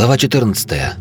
Глава 14.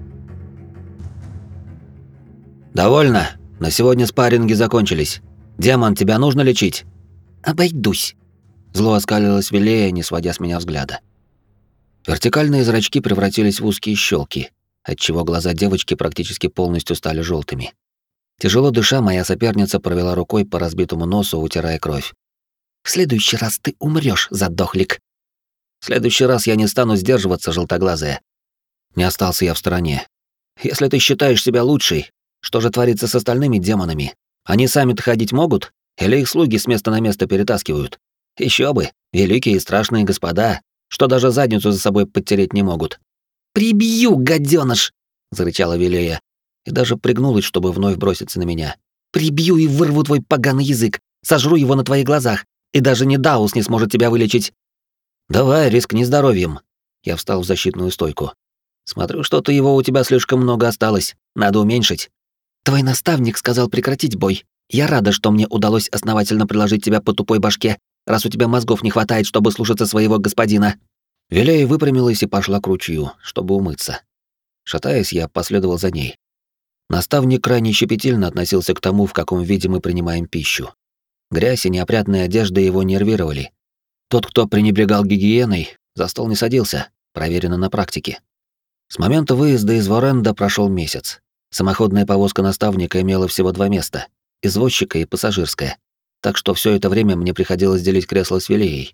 «Довольно. На сегодня спарринги закончились. Демон, тебя нужно лечить?» «Обойдусь», — зло оскалилась Вилея, не сводя с меня взгляда. Вертикальные зрачки превратились в узкие щелки, отчего глаза девочки практически полностью стали желтыми. Тяжело дыша, моя соперница провела рукой по разбитому носу, утирая кровь. «В следующий раз ты умрёшь, задохлик». «В следующий раз я не стану сдерживаться, желтоглазая». Не остался я в стороне. «Если ты считаешь себя лучшей, что же творится с остальными демонами? Они сами-то ходить могут? Или их слуги с места на место перетаскивают? Еще бы, великие и страшные господа, что даже задницу за собой подтереть не могут». «Прибью, гадёныш!» — зарычала Вилея, и даже пригнулась, чтобы вновь броситься на меня. «Прибью и вырву твой поганый язык, сожру его на твоих глазах, и даже Недаус не сможет тебя вылечить». «Давай, рискни здоровьем». Я встал в защитную стойку. «Смотрю, что-то его у тебя слишком много осталось, надо уменьшить». «Твой наставник сказал прекратить бой. Я рада, что мне удалось основательно приложить тебя по тупой башке, раз у тебя мозгов не хватает, чтобы слушаться своего господина». Вилея выпрямилась и пошла к ручью, чтобы умыться. Шатаясь, я последовал за ней. Наставник крайне щепетильно относился к тому, в каком виде мы принимаем пищу. Грязь и неопрятная одежда его нервировали. Тот, кто пренебрегал гигиеной, за стол не садился, проверено на практике. С момента выезда из Воренда прошел месяц. Самоходная повозка наставника имела всего 2 места — извозчика и пассажирское. Так что все это время мне приходилось делить кресло с Вилеей.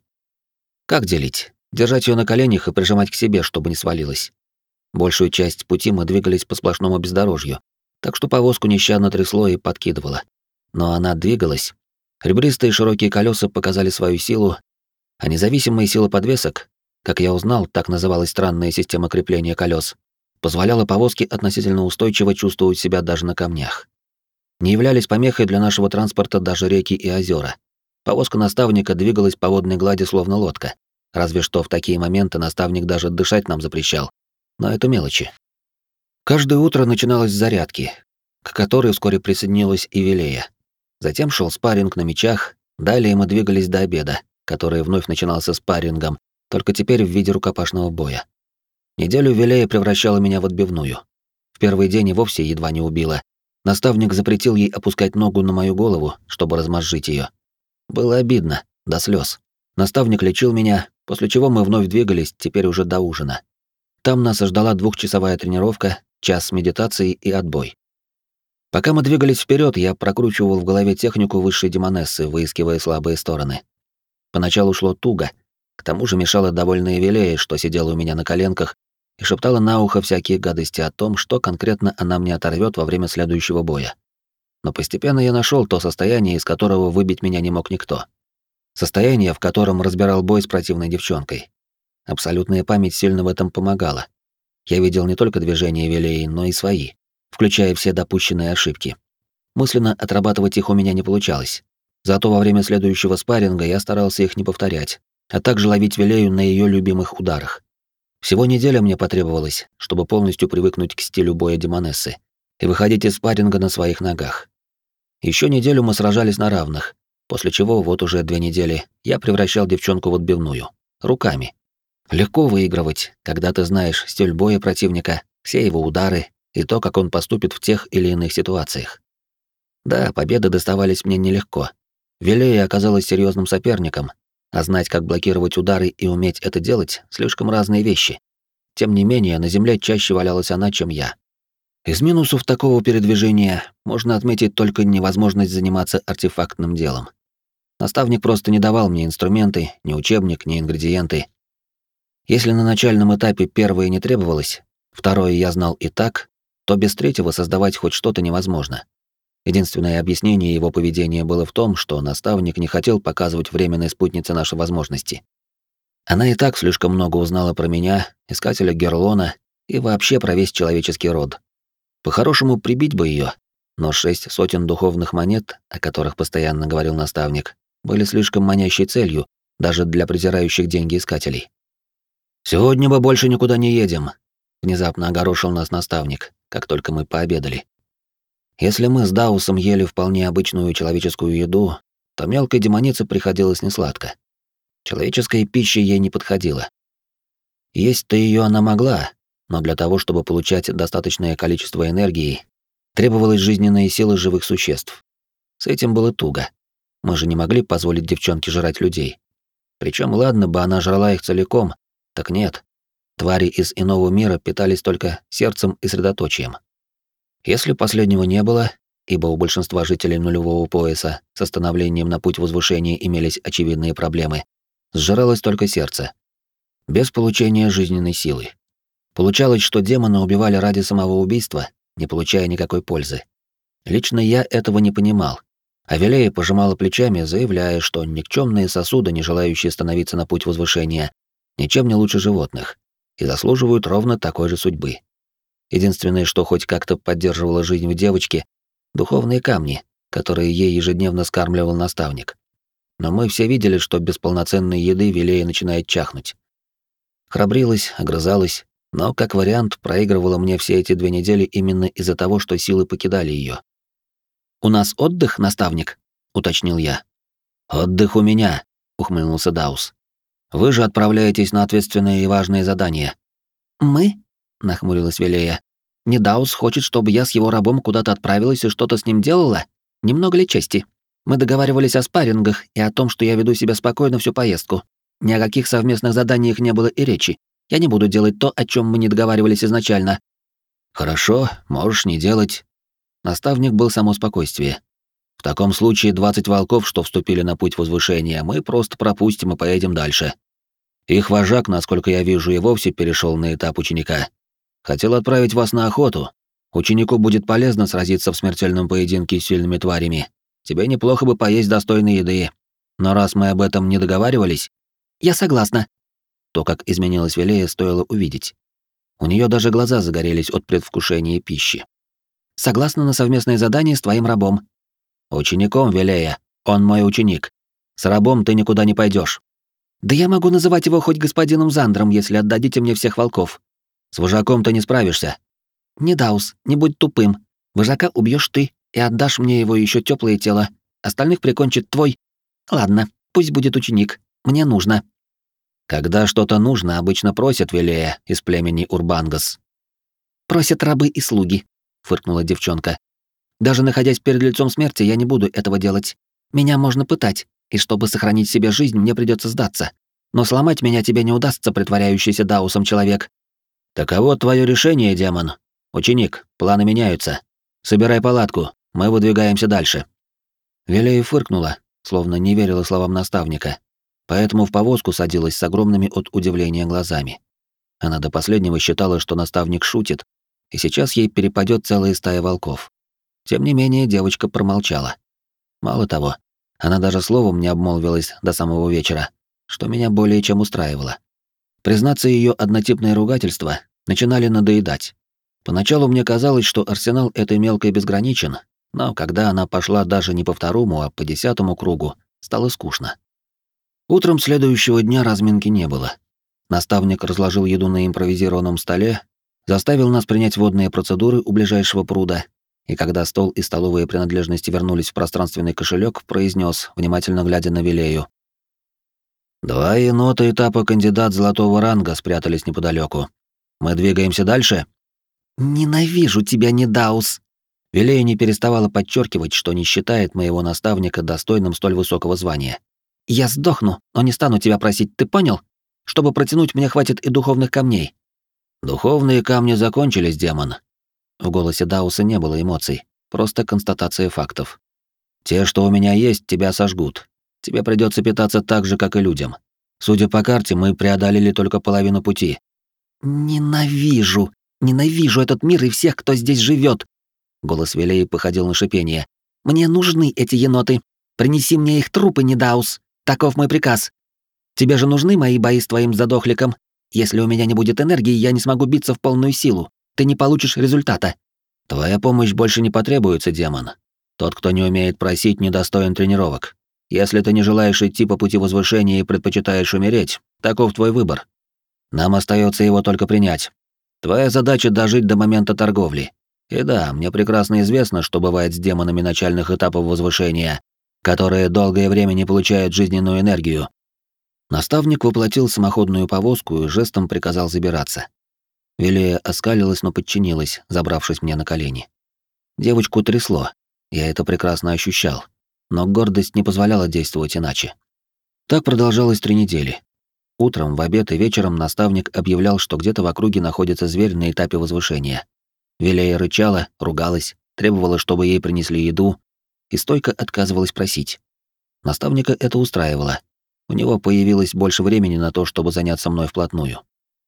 Как делить? Держать ее на коленях и прижимать к себе, чтобы не свалилась. Большую часть пути мы двигались по сплошному бездорожью, так что повозку нещадно трясло и подкидывало. Но она двигалась. Ребристые широкие колеса показали свою силу, а независимая сила подвесок, как я узнал, так называлась странная система крепления колес, позволяла повозке относительно устойчиво чувствовать себя даже на камнях. Не являлись помехой для нашего транспорта даже реки и озера. Повозка наставника двигалась по водной глади словно лодка, разве что в такие моменты наставник даже дышать нам запрещал. Но это мелочи. Каждое утро начиналось с зарядки, к которой вскоре присоединилась и Вилея. Затем шел спарринг на мечах, далее мы двигались до обеда, который вновь начинался спаррингом, только теперь в виде рукопашного боя. Неделю Вилея превращала меня в отбивную. В первый день и вовсе едва не убила. Наставник запретил ей опускать ногу на мою голову, чтобы размозжить ее. Было обидно, до слез. Наставник лечил меня, после чего мы вновь двигались, теперь уже до ужина. Там нас ждала 2-часовая тренировка, час медитации и отбой. Пока мы двигались вперед, я прокручивал в голове технику высшей демонессы, выискивая слабые стороны. Поначалу шло туго, к тому же мешала довольная Вилея, что сидела у меня на коленках и шептала на ухо всякие гадости о том, что конкретно она мне оторвет во время следующего боя. Но постепенно я нашел то состояние, из которого выбить меня не мог никто. Состояние, в котором разбирал бой с противной девчонкой. Абсолютная память сильно в этом помогала. Я видел не только движения Вилеи, но и свои, включая все допущенные ошибки. Мысленно отрабатывать их у меня не получалось. Зато во время следующего спарринга я старался их не повторять, а также ловить Вилею на ее любимых ударах. Всего неделя мне потребовалось, чтобы полностью привыкнуть к стилю боя демонессы и выходить из спарринга на своих ногах. Еще неделю мы сражались на равных, после чего вот уже 2 недели я превращал девчонку в отбивную. Руками. Легко выигрывать, когда ты знаешь стиль боя противника, все его удары и то, как он поступит в тех или иных ситуациях. Да, победы доставались мне нелегко. Вилея оказалась серьезным соперником, а знать, как блокировать удары и уметь это делать — слишком разные вещи. Тем не менее, на земле чаще валялась она, чем я. Из минусов такого передвижения можно отметить только невозможность заниматься артефактным делом. Наставник просто не давал мне инструменты, ни учебник, ни ингредиенты. Если на начальном этапе первое не требовалось, второе я знал и так, то без третьего создавать хоть что-то невозможно. Единственное объяснение его поведения было в том, что наставник не хотел показывать временной спутнице наши возможности. Она и так слишком много узнала про меня, искателя Герлона и вообще про весь человеческий род. По-хорошему прибить бы ее, но 6 сотен духовных монет, о которых постоянно говорил наставник, были слишком манящей целью даже для презирающих деньги искателей. «Сегодня мы больше никуда не едем», — внезапно огорошил нас наставник, как только мы пообедали. Если мы с Даусом ели вполне обычную человеческую еду, то мелкой демонице приходилось несладко. Человеческая пища ей не подходила. Есть-то ее она могла, но для того, чтобы получать достаточное количество энергии, требовалась жизненная сила живых существ. С этим было туго. Мы же не могли позволить девчонке жрать людей. Причем ладно бы она жрала их целиком, так нет. Твари из иного мира питались только сердцем и средоточием. Если последнего не было, ибо у большинства жителей нулевого пояса с становлением на путь возвышения имелись очевидные проблемы, сжиралось только сердце, без получения жизненной силы. Получалось, что демоны убивали ради самого убийства, не получая никакой пользы. Лично я этого не понимал. Авелея пожимала плечами, заявляя, что никчемные сосуды, не желающие становиться на путь возвышения, ничем не лучше животных и заслуживают ровно такой же судьбы. Единственное, что хоть как-то поддерживало жизнь в девочке — духовные камни, которые ей ежедневно скармливал наставник. Но мы все видели, что без полноценной еды Велея начинает чахнуть. Храбрилась, огрызалась, но, как вариант, проигрывала мне все эти 2 недели именно из-за того, что силы покидали ее. «У нас отдых, наставник?» — уточнил я. «Отдых у меня», — ухмыльнулся Даус. «Вы же отправляетесь на ответственные и важные задания». «Мы?» — нахмурилась Велея. «Не Даус хочет, чтобы я с его рабом куда-то отправилась и что-то с ним делала? Немного ли чести? Мы договаривались о спаррингах и о том, что я веду себя спокойно всю поездку. Ни о каких совместных заданиях не было и речи. Я не буду делать то, о чем мы не договаривались изначально». «Хорошо, можешь не делать». Наставник был само спокойствие. В таком случае 20 волков, что вступили на путь возвышения, мы просто пропустим и поедем дальше. Их вожак, насколько я вижу, и вовсе перешел на этап ученика. Хотел отправить вас на охоту. Ученику будет полезно сразиться в смертельном поединке с сильными тварями. Тебе неплохо бы поесть достойной еды. Но раз мы об этом не договаривались... «Я согласна». То, как изменилась Велея, стоило увидеть. У нее даже глаза загорелись от предвкушения пищи. «Согласна на совместное задание с твоим рабом». «Учеником, Велея. Он мой ученик. С рабом ты никуда не пойдешь. «Да я могу называть его хоть господином Зандром, если отдадите мне всех волков». «С вожаком ты не справишься». «Не Даус, не будь тупым. Вожака убьешь ты и отдашь мне его еще теплое тело. Остальных прикончит твой... Ладно, пусть будет ученик. Мне нужно». «Когда что-то нужно, обычно просят Велея из племени Урбангас». «Просят рабы и слуги», — фыркнула девчонка. «Даже находясь перед лицом смерти, я не буду этого делать. Меня можно пытать, и чтобы сохранить себе жизнь, мне придется сдаться. Но сломать меня тебе не удастся, притворяющийся Даусом человек». «Таково твое решение, демон. Ученик, планы меняются. Собирай палатку, мы выдвигаемся дальше». Велея фыркнула, словно не верила словам наставника, поэтому в повозку садилась с огромными от удивления глазами. Она до последнего считала, что наставник шутит, и сейчас ей перепадет целая стая волков. Тем не менее, девочка промолчала. Мало того, она даже словом не обмолвилась до самого вечера, что меня более чем устраивало. Признаться, ее однотипные ругательства начинали надоедать. Поначалу мне казалось, что арсенал этой мелкой безграничен, но когда она пошла даже не по 2-му, а по 10-му кругу, стало скучно. Утром следующего дня разминки не было. Наставник разложил еду на импровизированном столе, заставил нас принять водные процедуры у ближайшего пруда, и когда стол и столовые принадлежности вернулись в пространственный кошелек, произнес, внимательно глядя на Велею: 2 енота этапа кандидат золотого ранга спрятались неподалеку. Мы двигаемся дальше? «Ненавижу тебя, Недаус!» Велея не переставала подчеркивать, что не считает моего наставника достойным столь высокого звания. «Я сдохну, но не стану тебя просить, ты понял? Чтобы протянуть, мне хватит и духовных камней». «Духовные камни закончились, демон». В голосе Дауса не было эмоций, просто констатация фактов. «Те, что у меня есть, тебя сожгут. Тебе придется питаться так же, как и людям. Судя по карте, мы преодолели только половину пути». «Ненавижу этот мир и всех, кто здесь живет. Голос Велеи походил на шипение. «Мне нужны эти еноты. Принеси мне их трупы, Недаус. Таков мой приказ. Тебе же нужны мои бои с твоим задохликом. Если у меня не будет энергии, я не смогу биться в полную силу. Ты не получишь результата». «Твоя помощь больше не потребуется, демон. Тот, кто не умеет просить, недостоин тренировок. Если ты не желаешь идти по пути возвышения и предпочитаешь умереть, таков твой выбор. Нам остается его только принять. Твоя задача — дожить до момента торговли. И да, мне прекрасно известно, что бывает с демонами начальных этапов возвышения, которые долгое время не получают жизненную энергию». Наставник воплотил самоходную повозку и жестом приказал забираться. Велия оскалилась, но подчинилась, забравшись мне на колени. Девочку трясло, я это прекрасно ощущал, но гордость не позволяла действовать иначе. Так продолжалось 3 недели. Утром, в обед и вечером наставник объявлял, что где-то в округе находится зверь на этапе возвышения. Велия рычала, ругалась, требовала, чтобы ей принесли еду, и стойко отказывалась просить. Наставника это устраивало. У него появилось больше времени на то, чтобы заняться мной вплотную.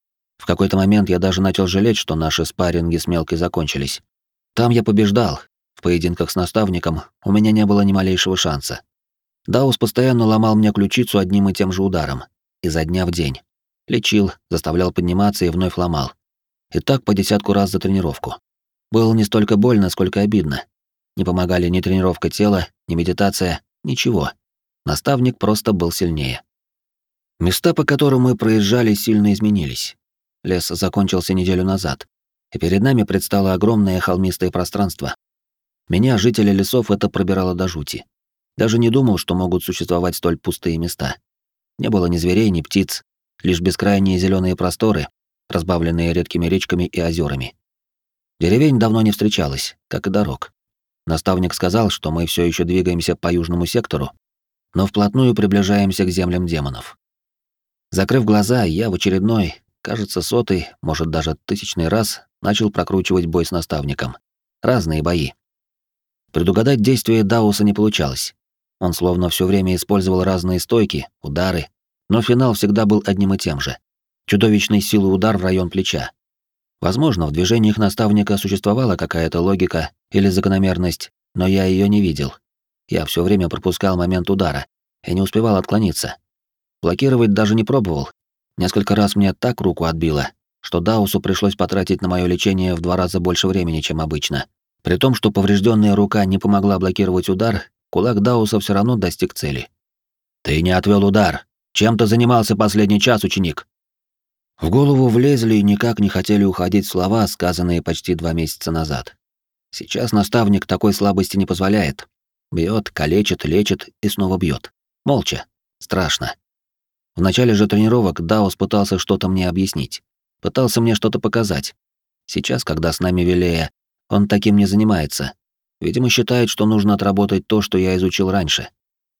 В какой-то момент я даже начал жалеть, что наши спарринги с мелкой закончились. Там я побеждал. В поединках с наставником у меня не было ни малейшего шанса. Даус постоянно ломал мне ключицу одним и тем же ударом, изо дня в день. Лечил, заставлял подниматься и вновь ломал. И так по 10 раз за тренировку. Было не столько больно, сколько обидно. Не помогали ни тренировка тела, ни медитация, ничего. Наставник просто был сильнее. Места, по которым мы проезжали, сильно изменились. Лес закончился неделю назад, и перед нами предстало огромное холмистое пространство. Меня, жители лесов, это пробирало до жути. Даже не думал, что могут существовать столь пустые места. Не было ни зверей, ни птиц, лишь бескрайние зеленые просторы, разбавленные редкими речками и озерами. Деревень давно не встречалось, как и дорог. Наставник сказал, что мы все еще двигаемся по южному сектору, но вплотную приближаемся к землям демонов. Закрыв глаза, я в очередной, кажется, 100-й, может даже 1000-й раз начал прокручивать бой с наставником. Разные бои. Предугадать действия Дауса не получалось. Он словно все время использовал разные стойки, удары, но финал всегда был одним и тем же. Чудовищной силы удар в район плеча. Возможно, в движениях наставника существовала какая-то логика или закономерность, но я ее не видел. Я все время пропускал момент удара и не успевал отклониться. Блокировать даже не пробовал. Несколько раз мне так руку отбило, что Даусу пришлось потратить на мое лечение в 2 раза больше времени, чем обычно. При том, что поврежденная рука не помогла блокировать удар, кулак Дауса все равно достиг цели. «Ты не отвел удар. Чем ты занимался последний час, ученик?» В голову влезли и никак не хотели уходить слова, сказанные почти 2 месяца назад. Сейчас наставник такой слабости не позволяет. Бьет, калечит, лечит и снова бьет. Молча. Страшно. В начале же тренировок Даус пытался что-то мне объяснить. Пытался мне что-то показать. Сейчас, когда с нами Велея, он таким не занимается. Видимо, считает, что нужно отработать то, что я изучил раньше.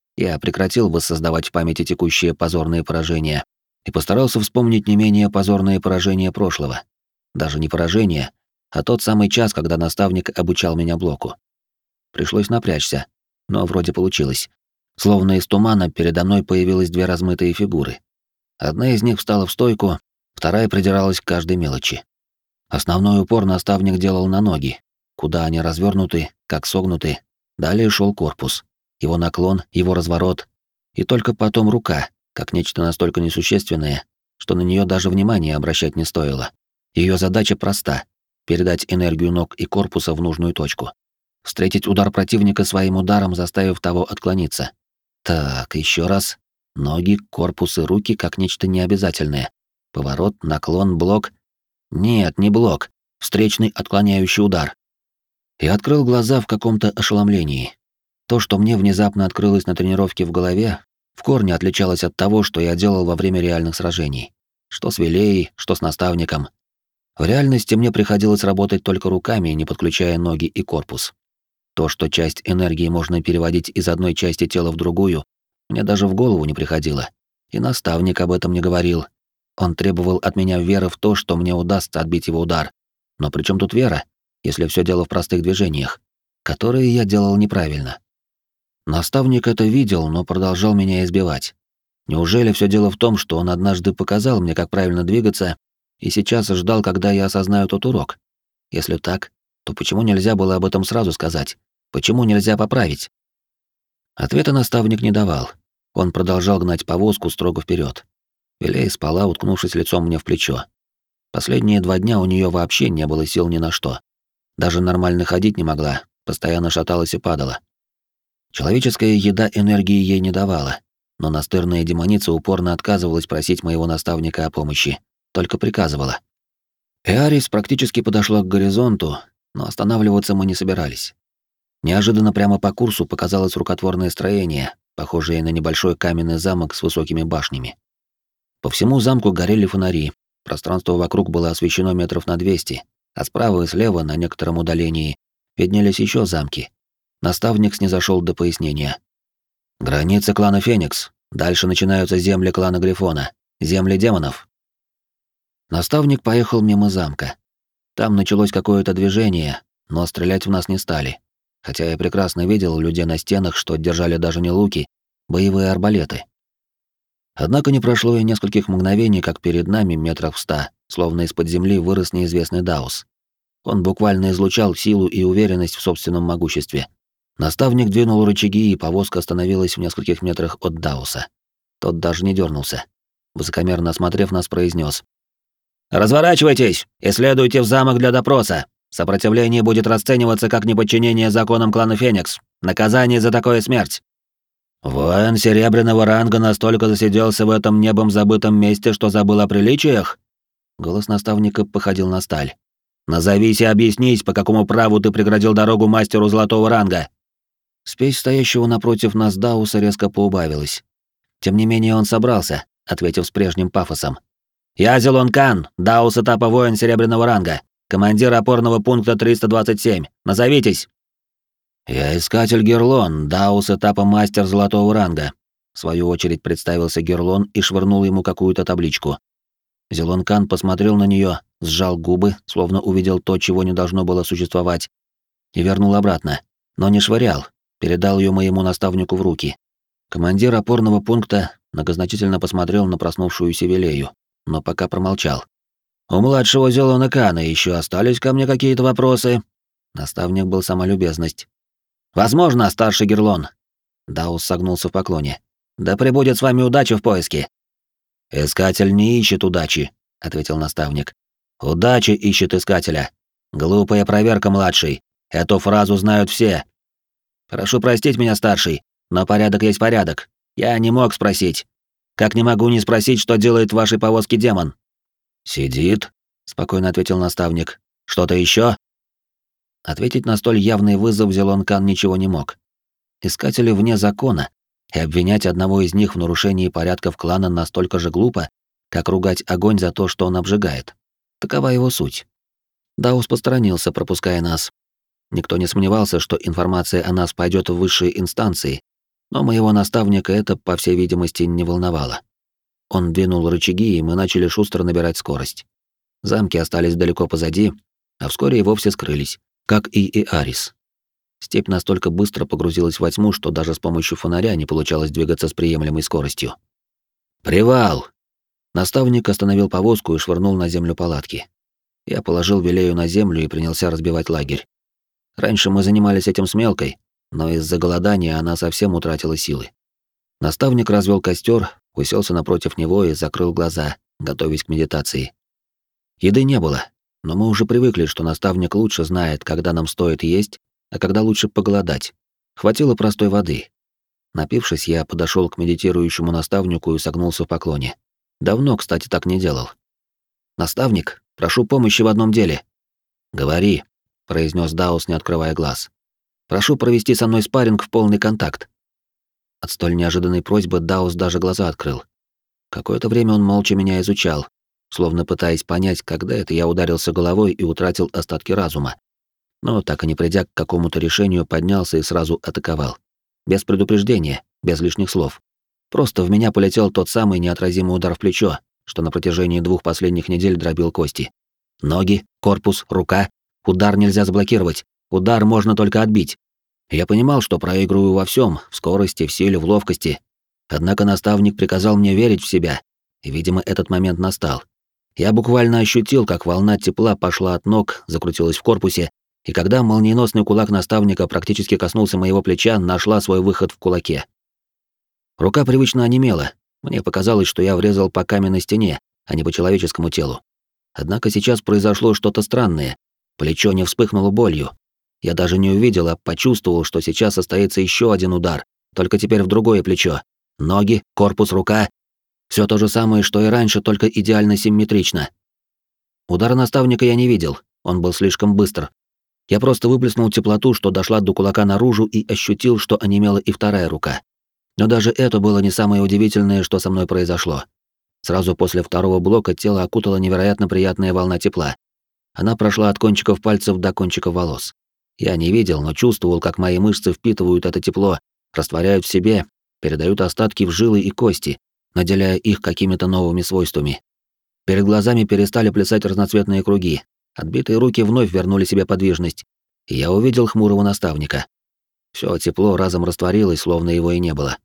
Я прекратил воссоздавать в памяти текущие позорные поражения и постарался вспомнить не менее позорные поражения прошлого. Даже не поражение, а тот самый час, когда наставник обучал меня блоку. Пришлось напрячься, но вроде получилось. Словно из тумана передо мной появилось 2 размытые фигуры. Одна из них встала в стойку, вторая придиралась к каждой мелочи. Основной упор наставник делал на ноги, куда они развернуты, как согнуты. Далее шел корпус, его наклон, его разворот, и только потом рука, как нечто настолько несущественное, что на нее даже внимания обращать не стоило. Ее задача проста — передать энергию ног и корпуса в нужную точку. Встретить удар противника своим ударом, заставив того отклониться. Так, еще раз. Ноги, корпус и руки как нечто необязательное. Поворот, наклон, блок. Нет, не блок. Встречный отклоняющий удар. Я открыл глаза в каком-то ошеломлении. То, что мне внезапно открылось на тренировке в голове, в корне отличалось от того, что я делал во время реальных сражений. Что с Велеей, что с наставником. В реальности мне приходилось работать только руками, не подключая ноги и корпус. То, что часть энергии можно переводить из одной части тела в другую, мне даже в голову не приходило. И наставник об этом не говорил. Он требовал от меня веры в то, что мне удастся отбить его удар. Но при чем тут вера, если все дело в простых движениях, которые я делал неправильно? Наставник это видел, но продолжал меня избивать. Неужели все дело в том, что он однажды показал мне, как правильно двигаться, и сейчас ждал, когда я осознаю тот урок? Если так, то почему нельзя было об этом сразу сказать? Почему нельзя поправить? Ответа наставник не давал. Он продолжал гнать повозку строго вперед. Велея спала, уткнувшись лицом мне в плечо. Последние 2 дня у нее вообще не было сил ни на что. Даже нормально ходить не могла, постоянно шаталась и падала. Человеческая еда энергии ей не давала, но настырная демоница упорно отказывалась просить моего наставника о помощи, только приказывала. Эарис практически подошла к горизонту, но останавливаться мы не собирались. Неожиданно прямо по курсу показалось рукотворное строение, похожее на небольшой каменный замок с высокими башнями. По всему замку горели фонари, Пространство вокруг было освещено метров на 200, а справа и слева, на некотором удалении, виднелись еще замки. Наставник снизошел до пояснения. «Границы клана Феникс. Дальше начинаются земли клана Грифона. Земли демонов». Наставник поехал мимо замка. Там началось какое-то движение, но стрелять в нас не стали. Хотя я прекрасно видел людей на стенах, что держали даже не луки, боевые арбалеты. Однако не прошло и нескольких мгновений, как перед нами, метров в 100, словно из-под земли вырос неизвестный Даус. Он буквально излучал силу и уверенность в собственном могуществе. Наставник двинул рычаги, и повозка остановилась в нескольких метрах от Дауса. Тот даже не дернулся. Высокомерно осмотрев нас, произнес: «Разворачивайтесь и следуйте в замок для допроса. Сопротивление будет расцениваться как неподчинение законам клана Феникс. Наказание за такое — смерть». «Воин серебряного ранга настолько засиделся в этом небом забытом месте, что забыл о приличиях?» Голос наставника походил на сталь. «Назовись и объяснись, по какому праву ты преградил дорогу мастеру золотого ранга». Спесь стоящего напротив нас Дауса резко поубавилась. Тем не менее он собрался, ответив с прежним пафосом. «Я Зелон Кан, Даус этапа воин серебряного ранга, командир опорного пункта 327. Назовитесь!» «Я искатель Герлон, Даус этапа мастер золотого ранга», в свою очередь представился Герлон и швырнул ему какую-то табличку. Зелон Кан посмотрел на нее, сжал губы, словно увидел то, чего не должно было существовать, и вернул обратно, но не швырял, передал ее моему наставнику в руки. Командир опорного пункта многозначительно посмотрел на проснувшуюся Вилею, но пока промолчал. «У младшего Зелона Кана еще остались ко мне какие-то вопросы?» Наставник был сама любезность. «Возможно, старший Герлон». Даус согнулся в поклоне. «Да пребудет с вами удача в поиске». «Искатель не ищет удачи», — ответил наставник. «Удача ищет искателя. Глупая проверка, младший. Эту фразу знают все». «Прошу простить меня, старший, но порядок есть порядок. Я не мог спросить. Как не могу не спросить, что делает в вашей повозке демон?» «Сидит», — спокойно ответил наставник. «Что-то еще?» Ответить на столь явный вызов Зелон Кан ничего не мог. Искатели вне закона, и обвинять одного из них в нарушении порядков клана настолько же глупо, как ругать огонь за то, что он обжигает. Такова его суть. Даус посторонился, пропуская нас. Никто не сомневался, что информация о нас пойдет в высшие инстанции, но моего наставника это, по всей видимости, не волновало. Он двинул рычаги, и мы начали шустро набирать скорость. Замки остались далеко позади, а вскоре и вовсе скрылись, как и Арис. Степь настолько быстро погрузилась во тьму, что даже с помощью фонаря не получалось двигаться с приемлемой скоростью. «Привал!» Наставник остановил повозку и швырнул на землю палатки. Я положил Вилею на землю и принялся разбивать лагерь. Раньше мы занимались этим с Мелкой, но из-за голодания она совсем утратила силы. Наставник развел костер, уселся напротив него и закрыл глаза, готовясь к медитации. Еды не было, но мы уже привыкли, что наставник лучше знает, когда нам стоит есть, а когда лучше поголодать. Хватило простой воды. Напившись, я подошел к медитирующему наставнику и согнулся в поклоне. Давно, кстати, так не делал. «Наставник, прошу помощи в одном деле». «Говори», — произнес Даус, не открывая глаз. «Прошу провести со мной спарринг в полный контакт». От столь неожиданной просьбы Даус даже глаза открыл. Какое-то время он молча меня изучал, словно пытаясь понять, когда это я ударился головой и утратил остатки разума. Но, так и не придя к какому-то решению, поднялся и сразу атаковал. Без предупреждения, без лишних слов. Просто в меня полетел тот самый неотразимый удар в плечо, что на протяжении 2 последних недель дробил кости. Ноги, корпус, рука. Удар нельзя заблокировать. Удар можно только отбить. Я понимал, что проигрываю во всем, в скорости, в силе, в ловкости. Однако наставник приказал мне верить в себя, и, видимо, этот момент настал. Я буквально ощутил, как волна тепла пошла от ног, закрутилась в корпусе, и когда молниеносный кулак наставника практически коснулся моего плеча, нашла свой выход в кулаке. Рука привычно онемела. Мне показалось, что я врезал по каменной стене, а не по человеческому телу. Однако сейчас произошло что-то странное. Плечо не вспыхнуло болью. Я даже не увидел, а почувствовал, что сейчас состоится еще один удар, только теперь в другое плечо. Ноги, корпус, рука. Все то же самое, что и раньше, только идеально симметрично. Удара наставника я не видел, он был слишком быстр. Я просто выплеснул теплоту, что дошла до кулака наружу, и ощутил, что онемела и вторая рука. Но даже это было не самое удивительное, что со мной произошло. Сразу после второго блока тело окутала невероятно приятная волна тепла. Она прошла от кончиков пальцев до кончиков волос. Я не видел, но чувствовал, как мои мышцы впитывают это тепло, растворяют в себе, передают остатки в жилы и кости, наделяя их какими-то новыми свойствами. Перед глазами перестали плясать разноцветные круги. Отбитые руки вновь вернули себе подвижность, и я увидел хмурого наставника. Всё тепло разом растворилось, словно его и не было.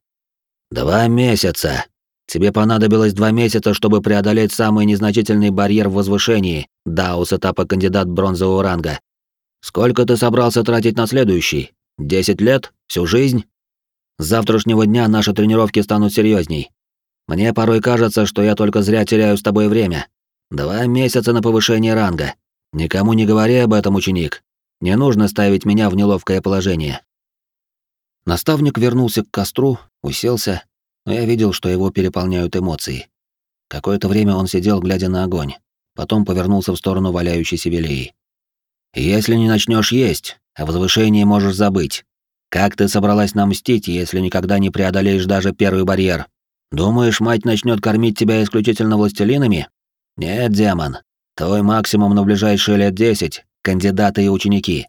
2 месяца. Тебе понадобилось 2 месяца, чтобы преодолеть самый незначительный барьер в возвышении, Даус этапа кандидат бронзового ранга. Сколько ты собрался тратить на следующий? 10 лет? Всю жизнь? С завтрашнего дня наши тренировки станут серьезней. Мне порой кажется, что я только зря теряю с тобой время. 2 месяца на повышение ранга. Никому не говори об этом, ученик. Не нужно ставить меня в неловкое положение. Наставник вернулся к костру, уселся, но я видел, что его переполняют эмоции. Какое-то время он сидел, глядя на огонь, потом повернулся в сторону валяющейся Велии. «Если не начнешь есть, о возвышении можешь забыть. Как ты собралась нам мстить, если никогда не преодолеешь даже первый барьер? Думаешь, мать начнет кормить тебя исключительно властелинами? Нет, демон. Твой максимум на ближайшие лет 10 — кандидаты и ученики.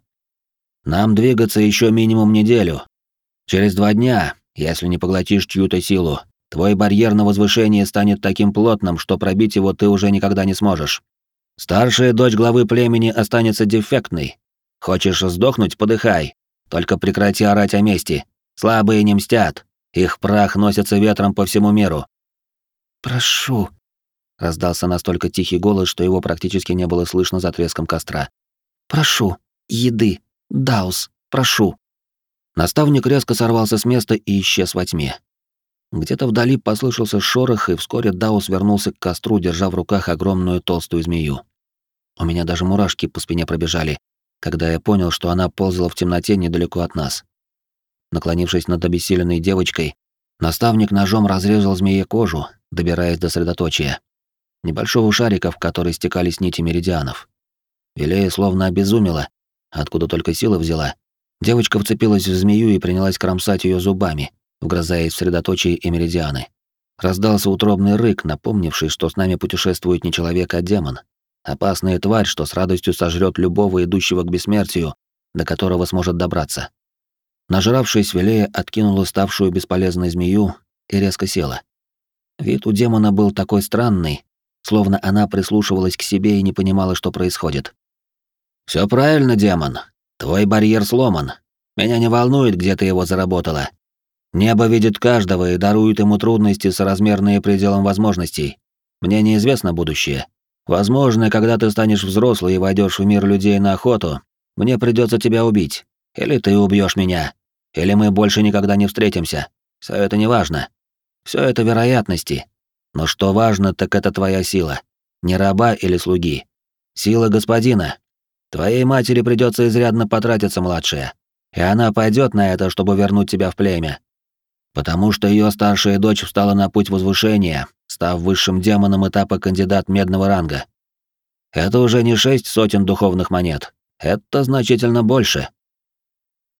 Нам двигаться еще минимум неделю. Через 2 дня, если не поглотишь чью-то силу, твой барьер на возвышении станет таким плотным, что пробить его ты уже никогда не сможешь. Старшая дочь главы племени останется дефектной. Хочешь сдохнуть — подыхай. Только прекрати орать о мести. Слабые не мстят. Их прах носится ветром по всему миру. «Прошу», — раздался настолько тихий голос, что его практически не было слышно за треском костра. «Прошу, еды, Даус, прошу». Наставник резко сорвался с места и исчез во тьме. Где-то вдали послышался шорох, и вскоре Даус вернулся к костру, держа в руках огромную толстую змею. У меня даже мурашки по спине пробежали, когда я понял, что она ползала в темноте недалеко от нас. Наклонившись над обессиленной девочкой, наставник ножом разрезал змее кожу, добираясь до средоточия. Небольшого шарика, в который стекались нити меридианов. Велея словно обезумела, откуда только сила взяла. Девочка вцепилась в змею и принялась кромсать ее зубами, вгрызаясь в средоточие и меридианы. Раздался утробный рык, напомнивший, что с нами путешествует не человек, а демон. Опасная тварь, что с радостью сожрет любого идущего к бессмертию, до которого сможет добраться. Нажравшись, Велея откинула ставшую бесполезной змею и резко села. Вид у демона был такой странный, словно она прислушивалась к себе и не понимала, что происходит. «Всё правильно, демон. Твой барьер сломан. Меня не волнует, где ты его заработала. Небо видит каждого и дарует ему трудности, соразмерные пределам возможностей. Мне неизвестно будущее. Возможно, когда ты станешь взрослой и войдёшь в мир людей на охоту, мне придётся тебя убить. Или ты убьёшь меня. Или мы больше никогда не встретимся. Всё это не важно. Всё это вероятности. Но что важно, так это твоя сила. Не раба или слуги. Сила господина. Твоей матери придётся изрядно потратиться, младшая. И она пойдёт на это, чтобы вернуть тебя в племя. Потому что её старшая дочь встала на путь возвышения, став высшим демоном этапа кандидат медного ранга. Это уже не 6 сотен духовных монет. Это значительно больше.